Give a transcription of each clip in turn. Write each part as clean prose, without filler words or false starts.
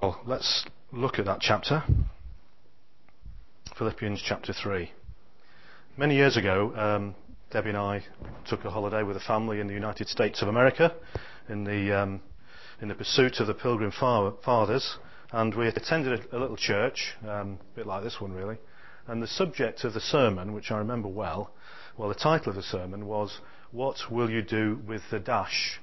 Well, let's look at that chapter, Philippians chapter 3. Many years ago, Debbie and I took a holiday with a family in the United States of America in the pursuit of the Pilgrim Fathers, and we attended a little church, a bit like this one really, and the subject of the sermon, which I remember well, the title of the sermon was, "What Will You Do with the Dash?"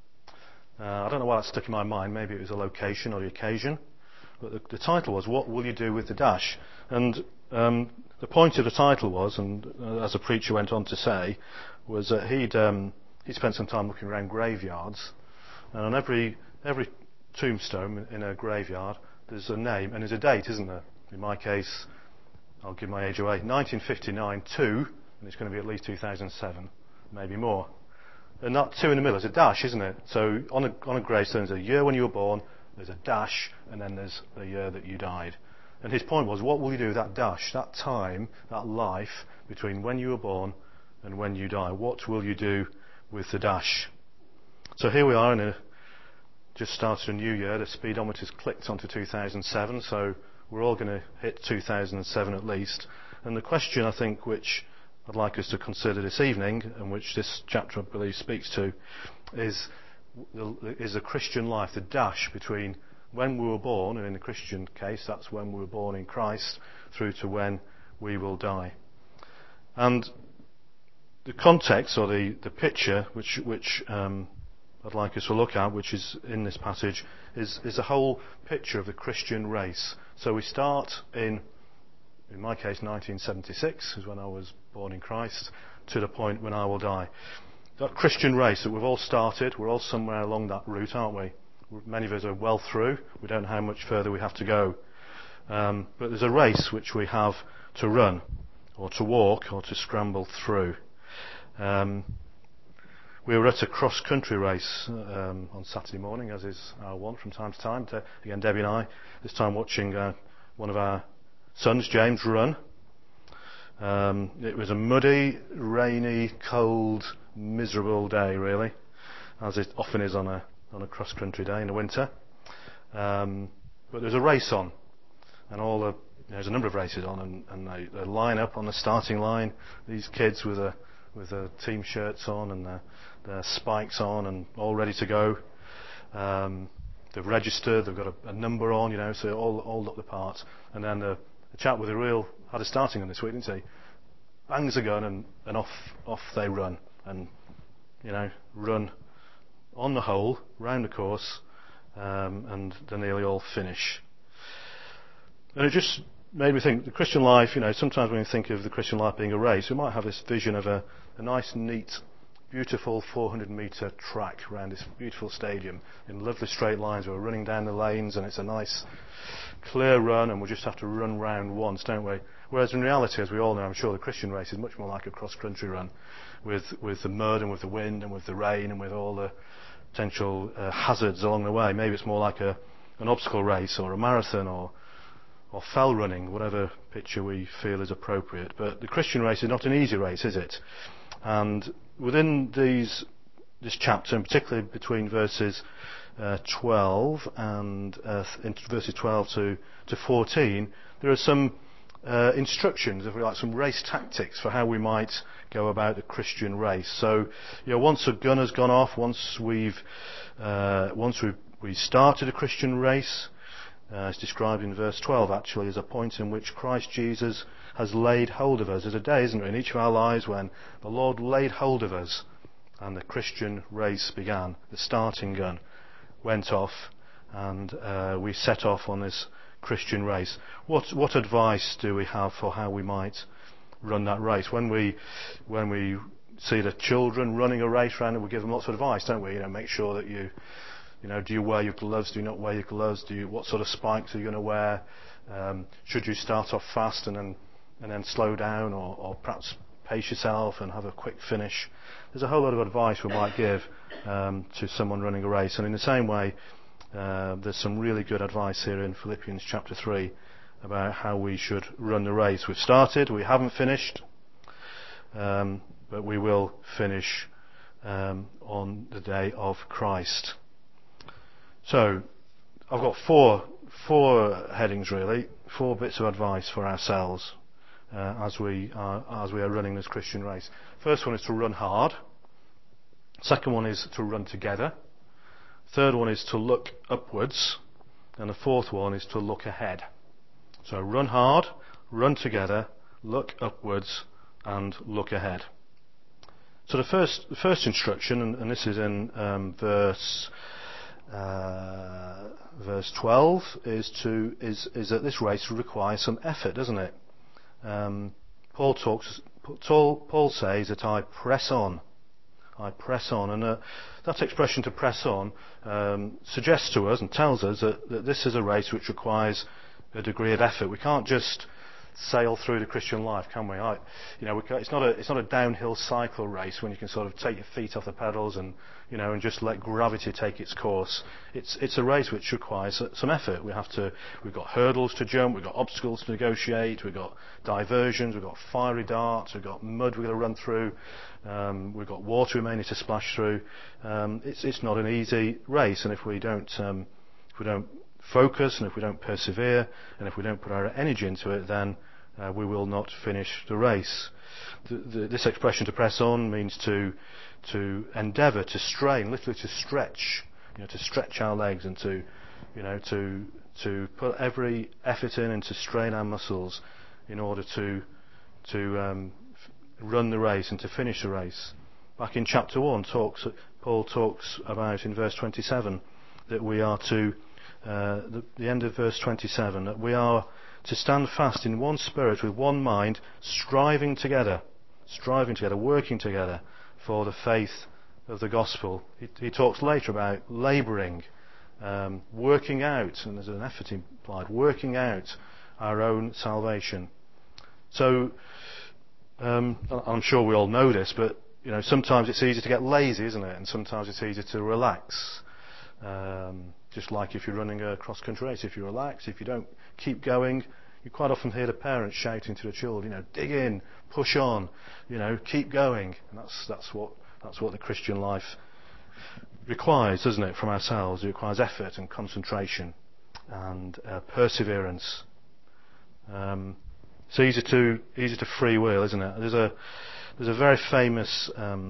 I don't know why that stuck in my mind. Maybe it was a location or the occasion. But the title was, "What Will You Do with the Dash?" And the point of the title was, and as a preacher went on to say, was that he'd spent some time looking around graveyards. And on every tombstone in a graveyard, there's a name and there's a date, isn't there? In my case, I'll give my age away, 1959 to, and it's going to be at least 2007, maybe more. And that two in the middle is a dash, isn't it? So on a gravestone, there's a year when you were born, there's a dash, and then there's the year that you died. And his point was, what will you do with that dash, that time, that life between when you were born and when you die? What will you do with the dash? So here we are, just started a new year. The speedometer's clicked onto 2007, so we're all going to hit 2007 at least. And the question, I think, which I'd like us to consider this evening, and which this chapter, I believe, speaks to, is the Christian life, the dash between when we were born, and in the Christian case, that's when we were born in Christ, through to when we will die. And the context, or the picture, which I'd like us to look at, which is in this passage, is a whole picture of the Christian race. So we start in my case, 1976 is when I was born in Christ, to the point when I will die. That Christian race that we've all started, we're all somewhere along that route, aren't we? Many of us are well through. We don't know how much further we have to go. But there's a race which we have to run, or to walk, or to scramble through. We were at a cross-country race on Saturday morning, as is our want from time to time. Again, Debbie and I, this time watching one of our sons, James, run. It was a muddy, rainy, cold, miserable day, really, as it often is on a cross-country day in the winter. But there's a race on, and there's a number of races on, and they line up on the starting line. These kids with their team shirts on and their spikes on, and all ready to go. They've registered. They've got a number on, so all look the part. And then the chap with had a starting gun this week, didn't he? Bangs a gun and off they run, and run on the hole, round the course, and they nearly all finish. And it just made me think, the Christian life, sometimes when we think of the Christian life being a race, we might have this vision of a nice, neat, beautiful 400-metre track around this beautiful stadium in lovely straight lines. We're running down the lanes, and it's a nice, clear run, and we just have to run round once, don't we? Whereas in reality, as we all know, I'm sure the Christian race is much more like a cross-country run, with the mud and with the wind and with the rain and with all the potential hazards along the way. Maybe it's more like an obstacle race or a marathon or fell running, whatever picture we feel is appropriate. But the Christian race is not an easy race, is it? And within this chapter, and particularly between verses 12 and verses 12 to 14, there are some instructions, if we like, some race tactics for how we might go about the Christian race. So, once a gun has gone off, once we started a Christian race, it's described in verse 12 actually as a point in which Christ Jesus has laid hold of us. There's a day, isn't there, in each of our lives when the Lord laid hold of us and the Christian race began. The starting gun went off, and we set off on this Christian race. What advice do we have for how we might run that race? When we see the children running a race around it, we give them lots of advice, don't we? Make sure that do you wear your gloves? Do you not wear your gloves? What sort of spikes are you going to wear? Should you start off fast and then slow down, or perhaps pace yourself and have a quick finish? There's a whole lot of advice we might give to someone running a race. And in the same way, there's some really good advice here in Philippians chapter 3 about how we should run the race. We've started, we haven't finished, but we will finish on the day of Christ. So I've got four four headings really, four bits of advice for ourselves as we are running this Christian race. First one is to run hard. Second one is to run together. Third one is to look upwards. And the fourth one is to look ahead. So run hard, run together, look upwards, and look ahead. So the first instruction, and this is in verse 12, is that this race requires some effort, doesn't it? Paul says that I press on. I press on, and that expression "to press on" suggests to us and tells us that this is a race which requires a degree of effort. We can't just sail through the Christian life, can we? It's not a downhill cycle race when you can sort of take your feet off the pedals and just let gravity take its course. It's a race which requires some effort. We've got hurdles to jump, we've got obstacles to negotiate, we've got diversions, we've got fiery darts, we've got mud we've got to run through, we've got water we may need to splash through. It's not an easy race, and if we don't focus, and if we don't persevere, and if we don't put our energy into it, then we will not finish the race. This expression "to press on" means to endeavour, to strain, literally to stretch, to stretch our legs and to put every effort in and to strain our muscles in order to run the race and to finish the race. Back in chapter 1, Paul talks about in verse 27 that we are to the end of verse 27, that we are to stand fast in one spirit with one mind, striving together, working together for the faith of the gospel. He talks later about labouring, working out, and there's an effort implied, working out our own salvation. So I'm sure we all know this, but sometimes it's easy to get lazy, isn't it? And sometimes it's easy to relax. Just like if you're running a cross-country race, if you relax, if you don't keep going, you quite often hear the parents shouting to the children, dig in, push on, keep going. And that's what the Christian life requires, doesn't it, from ourselves? It requires effort and concentration and perseverance. It's easy to freewheel, isn't it? There's a very famous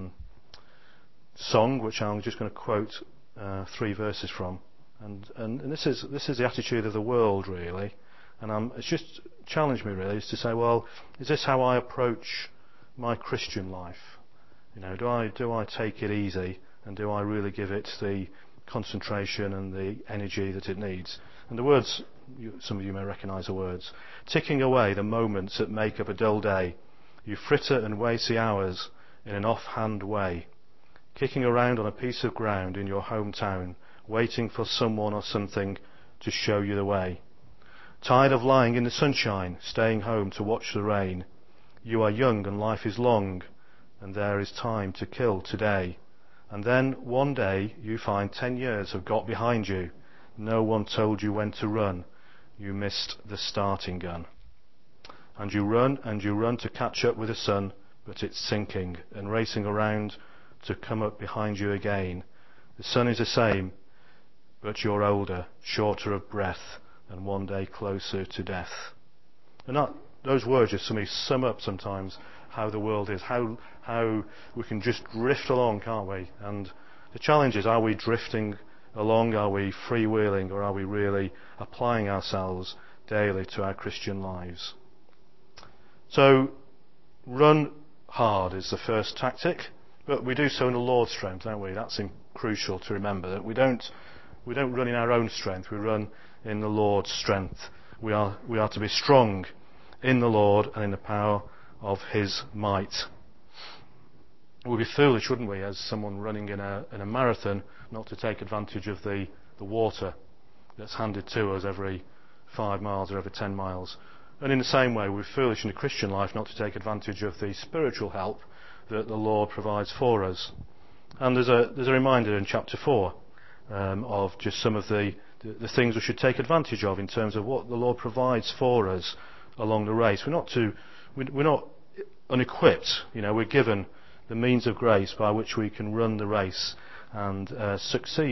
song which I'm just going to quote 3 verses from. And this is the attitude of the world, really, and it's just challenged me really, is to say, well, is this how I approach my Christian life? Do I take it easy, and do I really give it the concentration and the energy that it needs? And the words, some of you may recognise the words: ticking away the moments that make up a dull day, you fritter and waste the hours in an offhand way, kicking around on a piece of ground in your hometown, waiting for someone or something to show you the way. Tired of lying in the sunshine, staying home to watch the rain. You are young and life is long, and there is time to kill today. And then one day you find 10 years have got behind you. No one told you when to run. You missed the starting gun. And you run to catch up with the sun, but it's sinking and racing around to come up behind you again. The sun is the same, but you're older, shorter of breath, and one day closer to death. And those words just to me sum up sometimes how the world is, how we can just drift along, can't we? And the challenge is, are we drifting along, are we freewheeling, or are we really applying ourselves daily to our Christian lives? So, run hard is the first tactic, but we do so in the Lord's strength, don't we? That's crucial to remember, that we don't run in our own strength, we run in the Lord's strength. We are to be strong in the Lord and in the power of His might. It would be foolish, wouldn't we, as someone running in a marathon, not to take advantage of the water that's handed to us every 5 miles or every 10 miles. And in the same way, we're foolish in the Christian life not to take advantage of the spiritual help that the Lord provides for us. And there's a reminder in chapter 4 of just some of the things we should take advantage of in terms of what the Lord provides for us along the race. We're not unequipped. We're given the means of grace by which we can run the race and succeed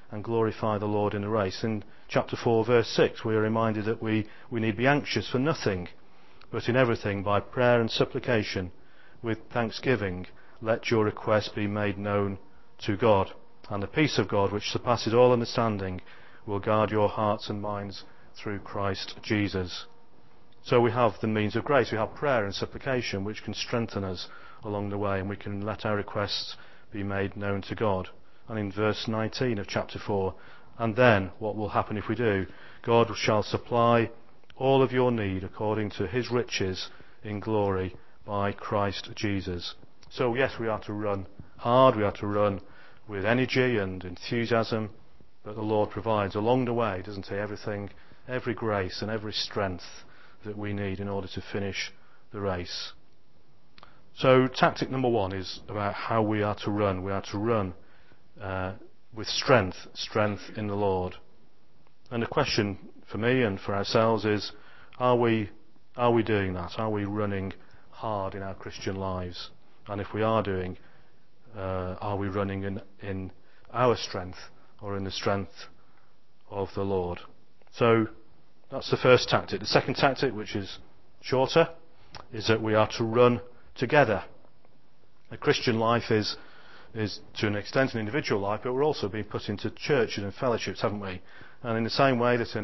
and glorify the Lord in the race. In chapter 4, verse 6, we are reminded that we need be anxious for nothing, but in everything, by prayer and supplication, with thanksgiving, let your requests be made known to God. And the peace of God, which surpasses all understanding, will guard your hearts and minds through Christ Jesus. So we have the means of grace. We have prayer and supplication, which can strengthen us along the way, and we can let our requests be made known to God. And in verse 19 of chapter 4, and then what will happen if we do? God shall supply all of your need according to his riches in glory by Christ Jesus. So yes, we are to run hard, we are to run with energy and enthusiasm, but the Lord provides along the way, doesn't he, everything, every grace and every strength that we need in order to finish the race. So tactic number 1 is about how we are to run. We are to run with strength in the Lord. And the question for me and for ourselves is, are we doing that? Are we running hard in our Christian lives? And if we are doing, are we running in our strength or in the strength of the Lord? So that's the first tactic. The second tactic, which is shorter, is that we are to run together. A Christian life is to an extent an individual life, but we're also being put into churches and fellowships, haven't we? And in the same way that in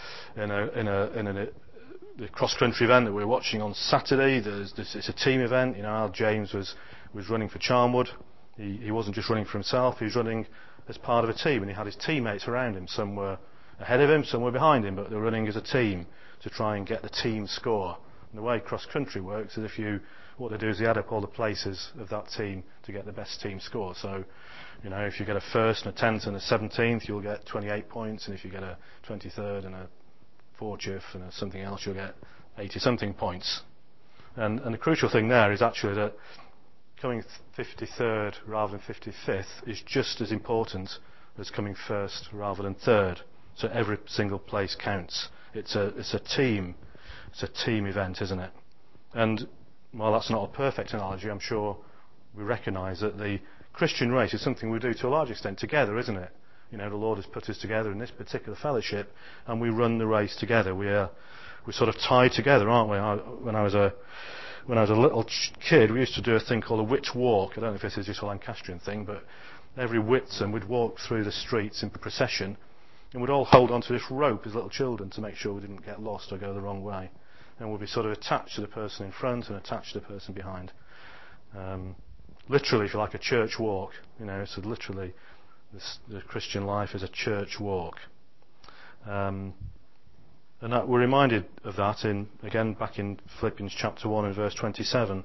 the cross-country event that we're watching on Saturday, it's a team event. Al James was running for Charnwood. He wasn't just running for himself, he was running as part of a team, and he had his teammates around him. Some were ahead of him, some were behind him, but they were running as a team to try and get the team score. And the way cross-country works is what they do is they add up all the places of that team to get the best team score. So, if you get a first and a 10th and a 17th, you'll get 28 points, and if you get a 23rd and a 40th and something else, you'll get 80-something points. And the crucial thing there is actually that coming 53rd rather than 55th is just as important as coming first rather than third. So every single place counts. It's a team event, isn't it? And while that's not a perfect analogy, I'm sure we recognise that the Christian race is something we do to a large extent together, isn't it? The Lord has put us together in this particular fellowship, and we run the race together. We're sort of tied together, aren't we? When I was a little kid, we used to do a thing called a Whit Walk. I don't know if this is just a Lancastrian thing, but every Whitsun we'd walk through the streets in procession, and we'd all hold onto this rope as little children to make sure we didn't get lost or go the wrong way. And we'd be sort of attached to the person in front and attached to the person behind. Literally, if you like, a church walk. So literally, the Christian life is a church walk. And that, we're reminded of that back in Philippians chapter 1 and verse 27.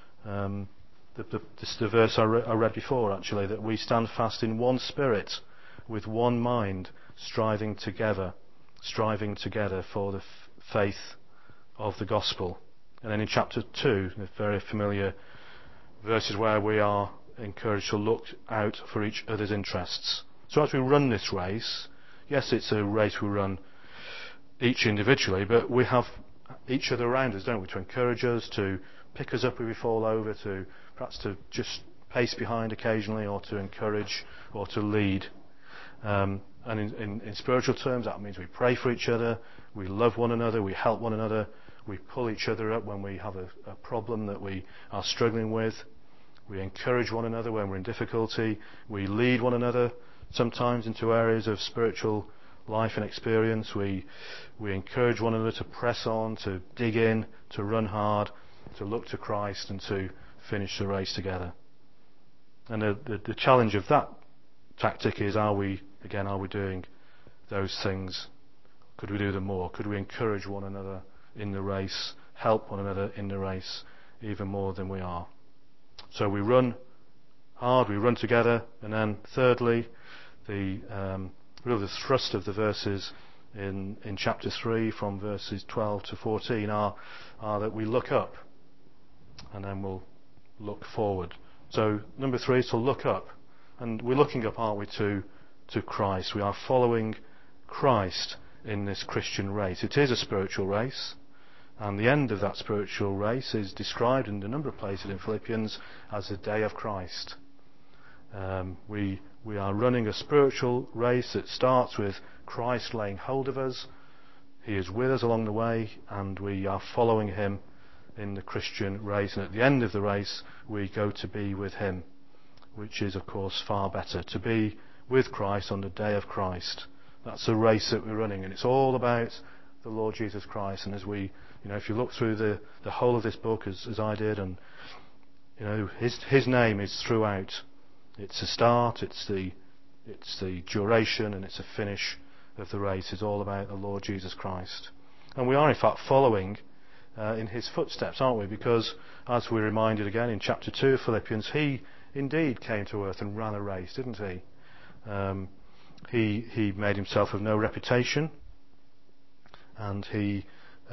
The verse I read before, actually, that we stand fast in one spirit, with one mind, striving together for the faith of the gospel. And then in chapter 2, the very familiar verses where we are encouraged to look out for each other's interests. So as we run this race, yes, it's a race we run each individually, but we have each other around us, don't we, to encourage us, to pick us up if we fall over, to perhaps to just pace behind occasionally, or to encourage, or to lead. And in spiritual terms, that means we pray for each other, we love one another, we help one another, we pull each other up when we have a problem that we are struggling with. We encourage one another when we're in difficulty. We lead one another sometimes into areas of spiritual life and experience. We encourage one another to press on, to dig in, to run hard, to look to Christ, and to finish the race together. And the challenge of that tactic is, are we doing those things? Could we do them more? Could we encourage one another in the race, help one another in the race even more than we are? So we run hard, we run together. And then thirdly, the thrust of the verses in chapter 3 from verses 12 to 14 are that we look up, and then we'll look forward. So number 3 is to look up. And we're looking up, aren't we, to Christ. We are following Christ in this Christian race. It is a spiritual race, and the end of that spiritual race is described in a number of places in Philippians as the day of Christ. We We are running a spiritual race that starts with Christ laying hold of us. He is with us along the way, and we are following him in the Christian race. And at the end of the race, we go to be with him, which is, of course, far better. To be with Christ on the day of Christ. That's the race that we're running, and it's all about the Lord Jesus Christ. And as we, if you look through the whole of this book, as I did, and his name is throughout. It's the start, it's the duration, and it's the finish of the race. It's all about the Lord Jesus Christ. And we are in fact following in his footsteps, aren't we? Because as we're reminded again in chapter 2 of Philippians, he indeed came to earth and ran a race, didn't he? He made himself of no reputation, and he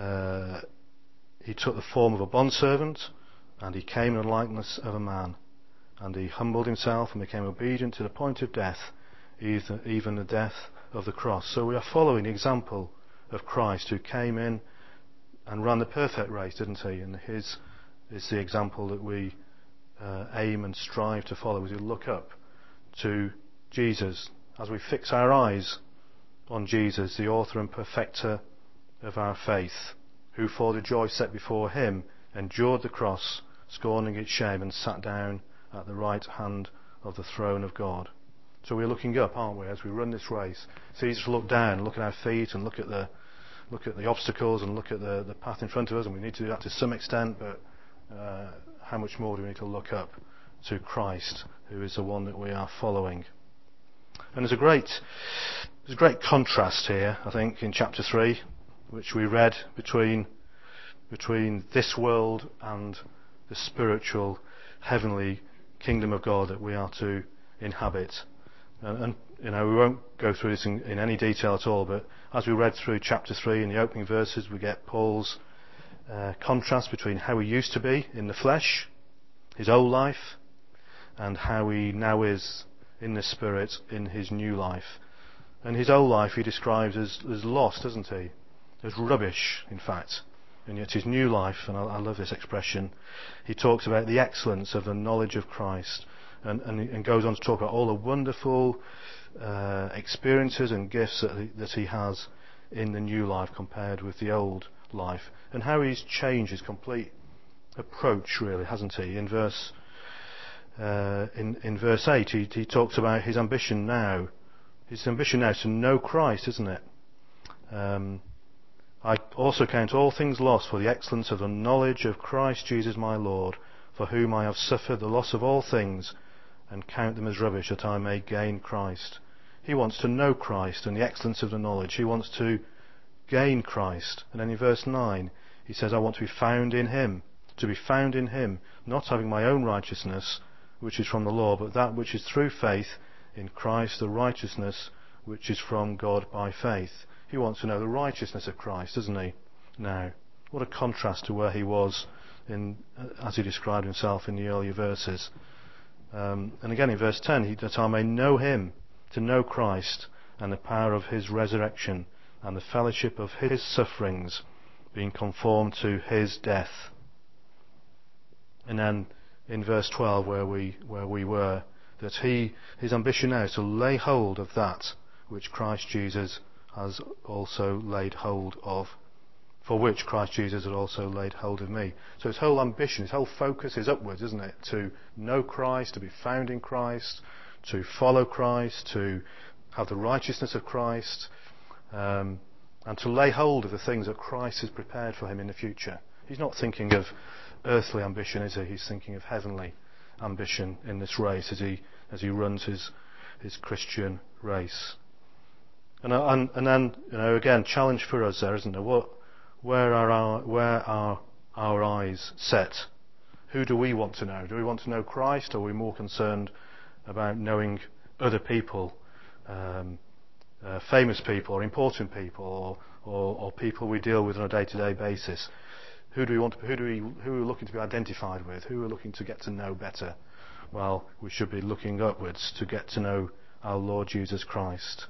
took the form of a bondservant, and he came in the likeness of a man. And he humbled himself and became obedient to the point of death, even the death of the cross. So we are following the example of Christ, who came in and ran the perfect race, didn't he? And his is the example that we aim and strive to follow as we look up to Jesus, as we fix our eyes on Jesus, the author and perfecter of our faith, who for the joy set before him endured the cross, scorning its shame, and sat down at the right hand of the throne of God. So we're looking up, aren't we, as we run this race? It's easy to look down, look at our feet, and look at the obstacles, and look at the path in front of us, and we need to do that to some extent, but how much more do we need to look up to Christ, who is the one that we are following? And there's a great contrast here, I think, in chapter 3, which we read between this world and the spiritual, heavenly kingdom of God that we are to inhabit. And we won't go through this in any detail at all, but as we read through chapter 3 in the opening verses, we get Paul's contrast between how he used to be in the flesh, his old life, and how he now is in the Spirit in his new life. And his old life he describes as lost, doesn't he? As rubbish, in fact. And yet his new life, and I love this expression, he talks about the excellence of the knowledge of Christ, and goes on to talk about all the wonderful experiences and gifts that he has in the new life compared with the old life, and how he's changed his complete approach, really, hasn't he? In verse 8, he talks about his ambition now. His ambition now is to know Christ, isn't it? I also count all things lost for the excellence of the knowledge of Christ Jesus my Lord, for whom I have suffered the loss of all things, and count them as rubbish, that I may gain Christ. He wants to know Christ and the excellence of the knowledge. He wants to gain Christ. And then in verse 9, he says, I want to be found in him. To be found in him, not having my own righteousness, which is from the law, but that which is through faith in Christ, the righteousness which is from God by faith. He wants to know the righteousness of Christ, doesn't he? Now, what a contrast to where he was as he described himself in the earlier verses. And again in verse 10, that I may know him, to know Christ, and the power of his resurrection, and the fellowship of his sufferings, being conformed to his death. And then in verse 12, where we were, that his ambition now is to lay hold of that which Christ Jesus has also laid hold of, for which Christ Jesus had also laid hold of me. So his whole ambition, his whole focus is upwards, isn't it? To know Christ, to be found in Christ, to follow Christ, to have the righteousness of Christ, and to lay hold of the things that Christ has prepared for him in the future. He's not thinking of earthly ambition, is he? He's thinking of heavenly ambition in this race as he runs his Christian race. And then, again, challenge for us there, isn't there? Where are our eyes set? Who do we want to know? Do we want to know Christ, or are we more concerned about knowing other people, famous people, or important people, or people we deal with on a day-to-day basis? Who are we looking to be identified with? Who are we looking to get to know better? Well, we should be looking upwards to get to know our Lord Jesus Christ.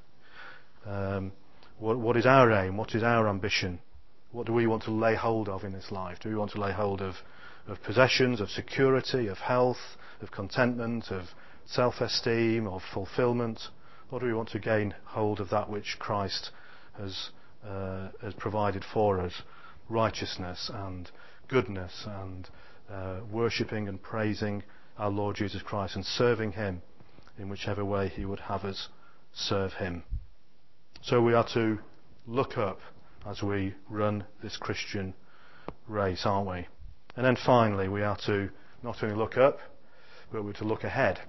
What is our aim? What is our ambition? What do we want to lay hold of in this life? Do we want to lay hold of possessions, of security, of health, of contentment, of self-esteem, of fulfillment? Or do we want to gain hold of that which Christ has provided for us? Righteousness and goodness and worshipping and praising our Lord Jesus Christ and serving him in whichever way he would have us serve him. So we are to look up as we run this Christian race, aren't we? And then finally, we are to not only look up, but we're to look ahead.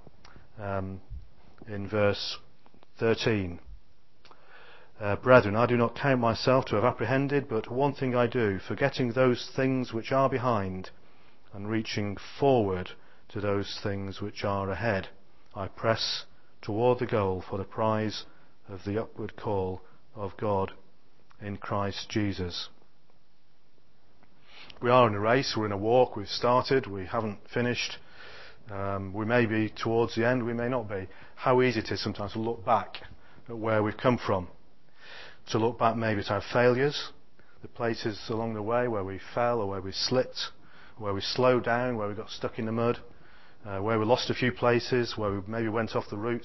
In verse 13, Brethren, I do not count myself to have apprehended, but one thing I do, forgetting those things which are behind, and reaching forward to those things which are ahead, I press toward the goal for the prize of the upward call of God in Christ Jesus. We are in a race, we're in a walk, we've started, we haven't finished. We may be towards the end, we may not be. How easy it is sometimes to look back at where we've come from. To look back maybe at our failures, the places along the way where we fell or where we slipped, where we slowed down, where we got stuck in the mud, where we lost a few places, where we maybe went off the route,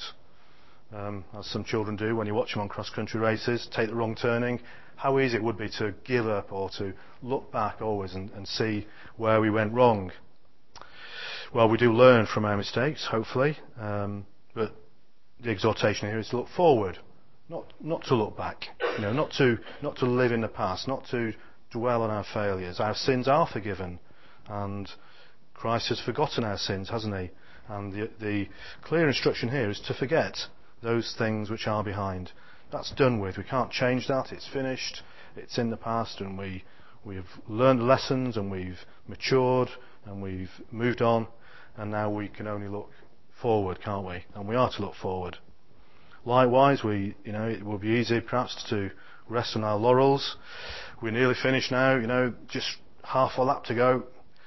as some children do when you watch them on cross-country races, take the wrong turning. How easy it would be to give up or to look back always and see where we went wrong. Well, we do learn from our mistakes, hopefully, but the exhortation here is to look forward, not to look back, not to live in the past, not to dwell on our failures. Our sins are forgiven, and Christ has forgotten our sins, hasn't he? And the clear instruction here is to forget those things which are behind. That's done with. We can't change that. It's finished. It's in the past, and we've learned lessons, and we've matured, and we've moved on, and now we can only look forward, can't we? And we are to look forward. Likewise, it will be easy perhaps to rest on our laurels. We're nearly finished now, just half a lap to go.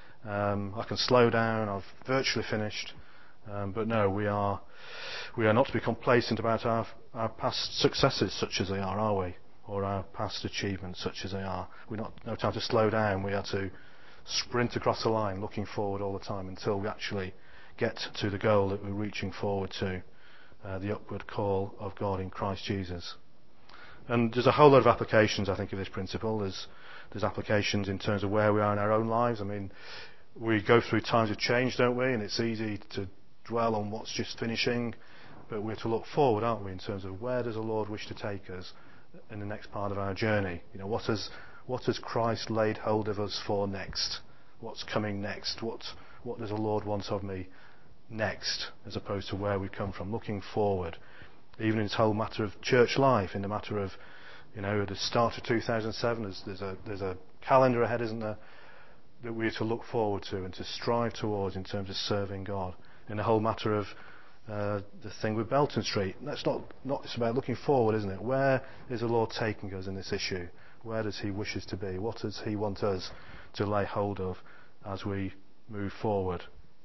I can slow down. I've virtually finished. But no, we are not to be complacent about our past successes, such as they are we? Or our past achievements, such as they are. We're no time to slow down. We are to sprint across the line, looking forward all the time until we actually get to the goal that we're reaching forward to, the upward call of God in Christ Jesus. And there's a whole lot of applications, I think, of this principle. There's applications in terms of where we are in our own lives. I mean, we go through times of change, don't we? And it's easy to dwell on what's just finishing, but we're to look forward, aren't we, in terms of where does the Lord wish to take us in the next part of our journey? What has Christ laid hold of us for next? What's coming next? What does the Lord want of me next, as opposed to where we come from? Looking forward, even in this whole matter of church life, in the matter of, at the start of 2007, there's a calendar ahead, isn't there, that we're to look forward to and to strive towards in terms of serving God. In the whole matter of the thing with Belton Street, that's not it's about looking forward, isn't it? Where is the Lord taking us in this issue? Where does he wish us to be? What does he want us to lay hold of as we move forward?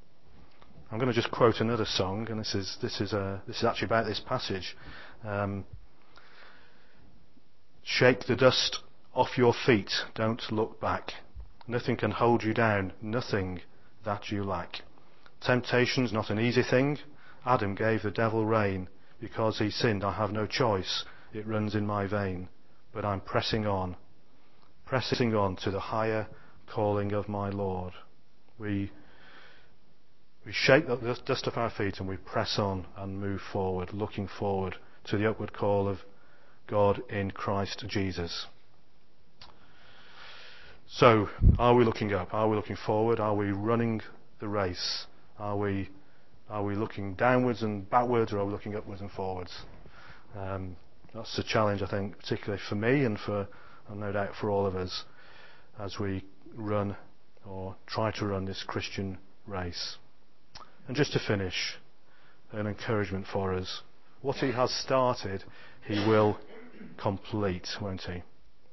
I'm going to just quote another song, and this is actually about this passage. Shake the dust off your feet, don't look back. Nothing can hold you down, nothing that you lack. Temptation's not an easy thing. Adam gave the devil rein. Because he sinned, I have no choice. It runs in my vein. But I'm pressing on to the higher calling of my Lord. We shake the dust off our feet and we press on and move forward, looking forward to the upward call of God in Christ Jesus. So, are we looking up? Are we looking forward? Are we running the race? Are we looking downwards and backwards, or are we looking upwards and forwards? That's the challenge, I think, particularly for me and no doubt for all of us as we run or try to run this Christian race. And just to finish, an encouragement for us. What he has started, he will complete, won't he?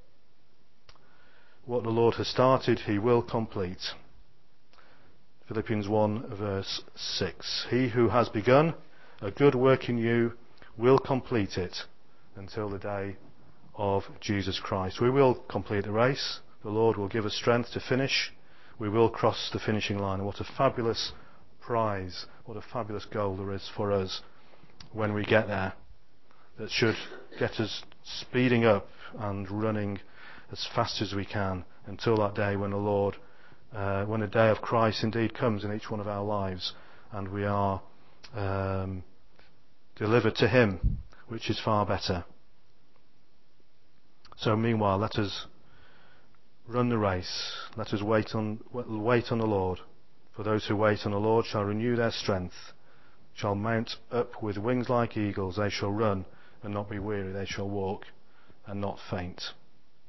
What the Lord has started, he will complete. Philippians 1 verse 6. He who has begun a good work in you will complete it until the day of Jesus Christ. We will complete the race. The Lord will give us strength to finish. We will cross the finishing line. What a fabulous prize, what a fabulous goal there is for us when we get there, that should get us speeding up and running as fast as we can until that day when the Lord, when the day of Christ indeed comes in each one of our lives, and we are delivered to Him, which is far better. So meanwhile, let us run the race. Let us wait on the Lord. For those who wait on the Lord shall renew their strength, shall mount up with wings like eagles. They shall run and not be weary. They shall walk and not faint.